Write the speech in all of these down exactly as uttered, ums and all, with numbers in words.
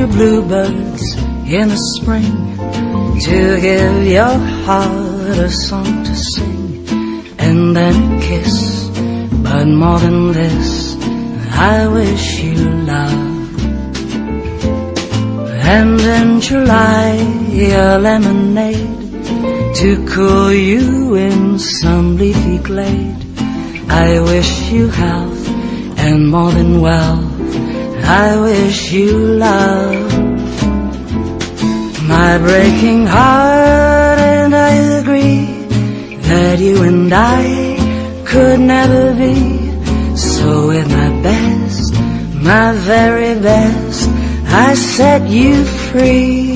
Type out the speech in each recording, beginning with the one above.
few bluebirds in the spring to give your heart a song to sing, and then a kiss. But more than this, I wish you love. And in July, a lemonade to cool you in some leafy glade. I wish you health and more than wealth. I wish you love. My breaking heart, and I agree that you and I could never be. So with my best, my very best, I set you free.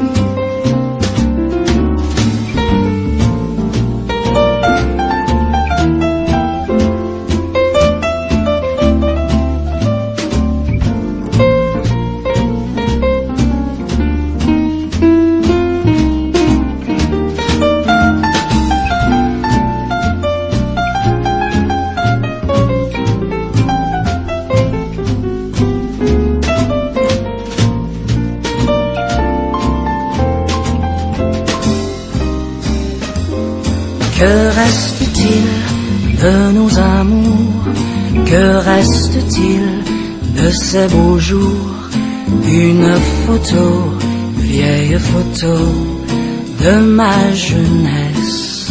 Que reste-t-il de nos amours? Que reste-t-il de ces beaux jours? Une photo, vieille photo de ma jeunesse.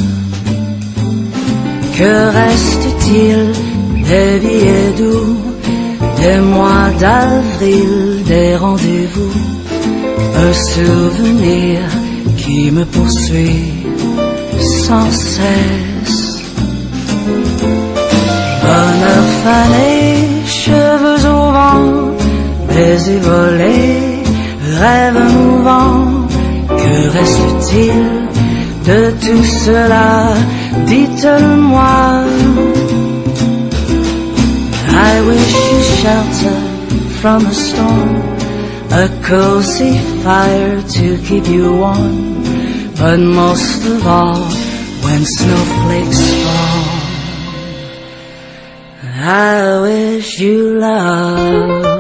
Que reste-t-il des billets doux, des mois d'avril, des rendez-vous? Un souvenir qui me poursuit sans cesse. Bonheur fané, cheveux au vent, baisers volés, rêves mouvants. Que reste-t-il de tout cela? Dites-le-moi. I wish you shelter from a storm, a cozy fire to keep you warm. But most of all, when snowflakes fall, I wish you love.